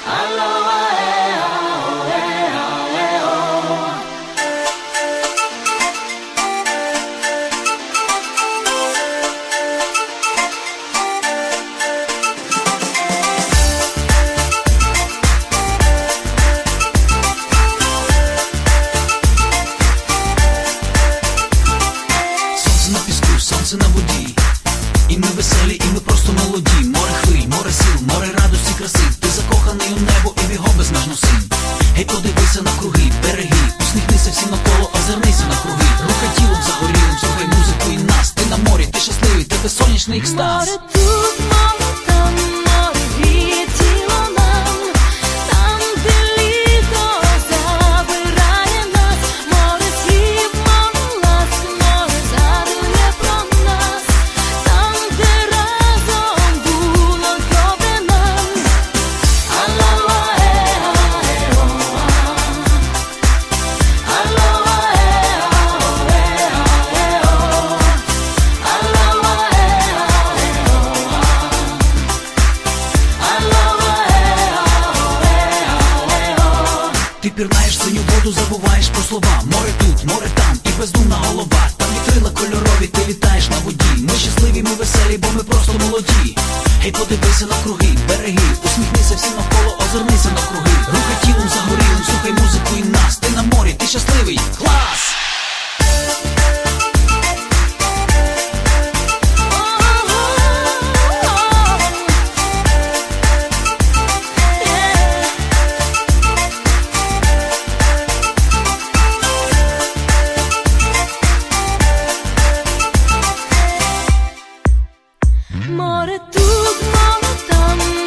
Сонце на воді, і ми веселі, і ми просто молоді. Море хвиль, море сил, море радості, краси. Ти закоханий у небо і в його безмежну синь. Гей, подивися навкруги, береги, усміхнися всім навколо, озирнися навкруги. Рухай тілом загорілим, слухай музику і нас. Ти на морі, ти щасливий, тебе сонячний екстаз. Море тут, море там, море гріє тіло нам. Там, де літо забирає нас. Море слів, море ласк, море згадує про нас. Там, де разом було добре нам. Ти пірнаєш синю воду, забуваєш про слова. Море тут, море там, і бездумна голова. Там вітрила кольорові, ти літаєш на воді. Ми щасливі, ми веселі, бо ми просто молоді. Гей, подивися навкруги, береги, усміхнися всім навколо, озирнися навкруги. Рухай тілом загорілим, слухай музику і нас. Ти на морі, ти щасливий, клас! Море тут, море там.